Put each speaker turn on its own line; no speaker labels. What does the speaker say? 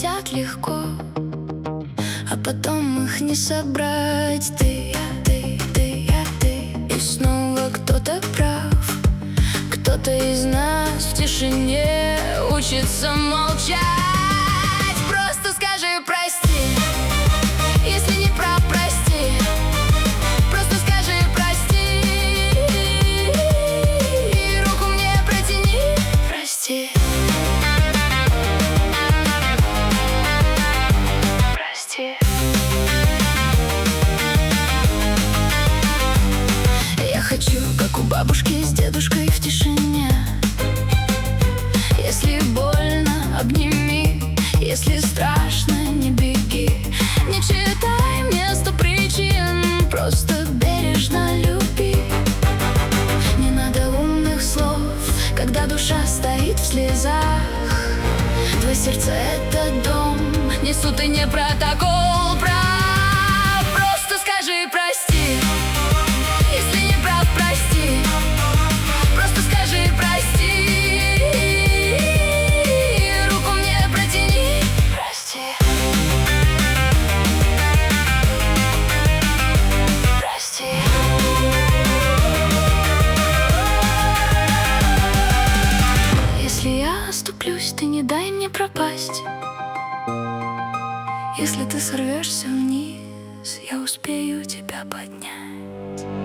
летят легко, а потом их не собрать. Ты, я, ты, я, ты. И снова кто-то прав, кто-то из нас в тишине учится молчать. Просто скажи прости, если не прав, прости. Просто скажи прости, и руку мне протяни. Прости. Прости. Я хочу, как у бабушки с дедушкой в тишине. Если больно, обними, если страшно, не беги. Не читай мне 100 причин, просто бережно люби. Не надо умных слов, когда душа стоит в слезах. Твое сердце — это дом, не суд и не протокол прав. Просто скажи прости, если не прав, прости. Просто скажи прости, и руку мне протяни. Прости. Прости. Если я оступлюсь, ты не дай мне пропасть. Если ты сорвешься вниз, я успею тебя поднять.